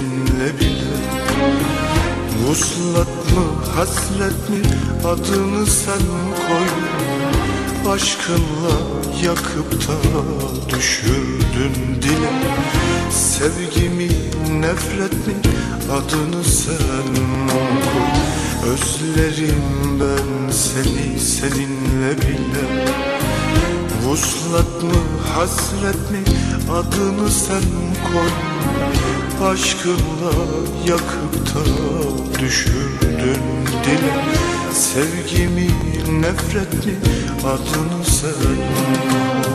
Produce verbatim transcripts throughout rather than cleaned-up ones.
seninle bile. Vuslat mı hasret mi adını sen koy. Aşkınla yakıp da düşürdün dile. Sevgimi nefret mi adını sen koy. Özlerim ben seni seninle bile. Vuslat mı hasret mi adını sen koy. Aşkınla yakıp da düşürdün dile. Sevgimi nefret mi adını sen koy.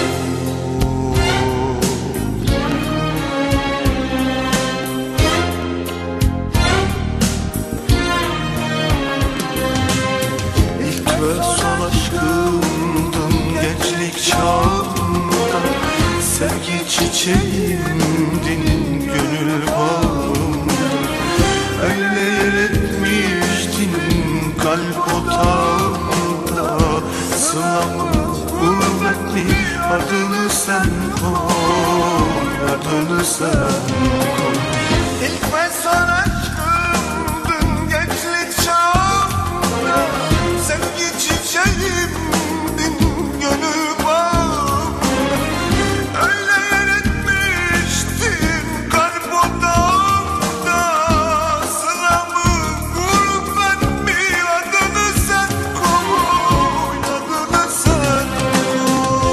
İlk ve son aşkımdın gençlik çağımda. Sevgi çiçeğimdin gönül bağımda. Öyle yer etmiştin kalp otağımda. Sılamı gurbetli adını sen koy. Adını sen koy. İlk ve son aşkımdın gençlik çağımda. Sevgi çiçeğimdin gönül bağımda. Öyle yer etmiştin kalp odamda. Sıramı gurbet mi adını sen koy. Adını sen koy.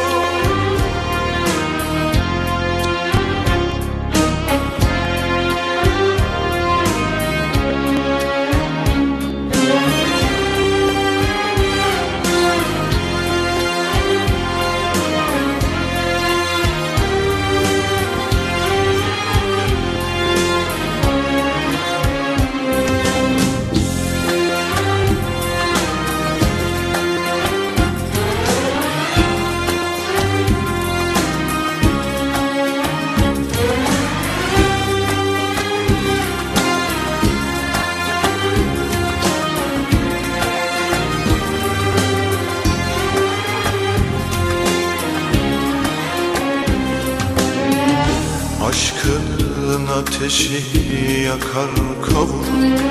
Aşkın ateşi yakar kavur.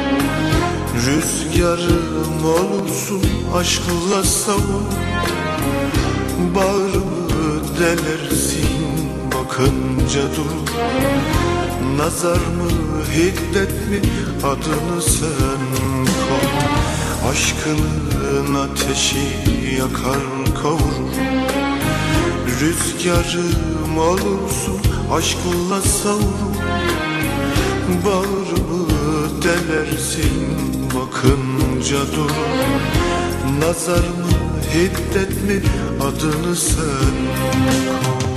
Rüzgarım olursun aşkla savur. Bağrımı delersin bakınca dur. Nazar mı hiddet mi adını sen koy. Aşkın ateşi yakar kavur. Rüzgarım olursun aşkla savur. Bağrımı delersin bakınca dur. Nazar mı hiddet mi adını sen koy.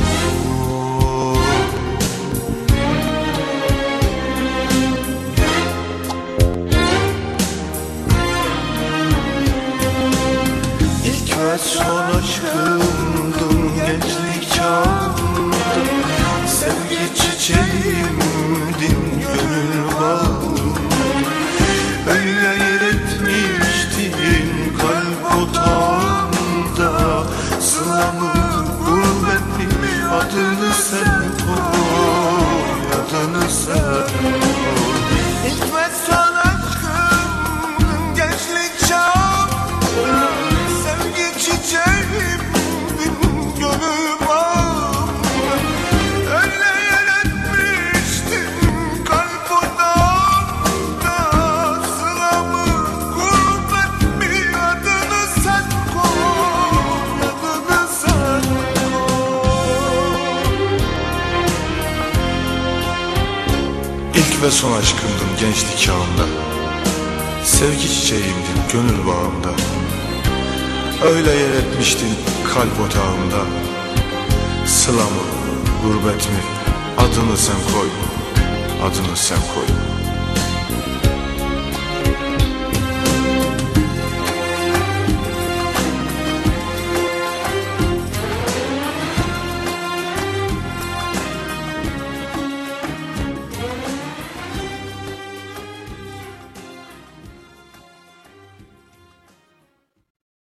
İlk ve son aşkımdın gençlik çağımda. Sevgi çiçeğimdin gönül bağımda. Öyle yer etmiştin kalp otağımda. Sılamı gurbet mi adını sen koy. Adını sen koy. İlk ve son aşkımdın gençlik çağımda. Sevgi çiçeğimdin gönül bağımda. Öyle yer etmiştin kalp odamda. Sıramı gurbet mi adını sen koy. Adını sen koy. İlk ve son aşkımdın gençlik çağımda. Sevgi çiçeğimdin gönül bağımda. Öyle yer etmiştin kalp otağımda. Sıla mı gurbet mi adını sen koy. Adını sen koy.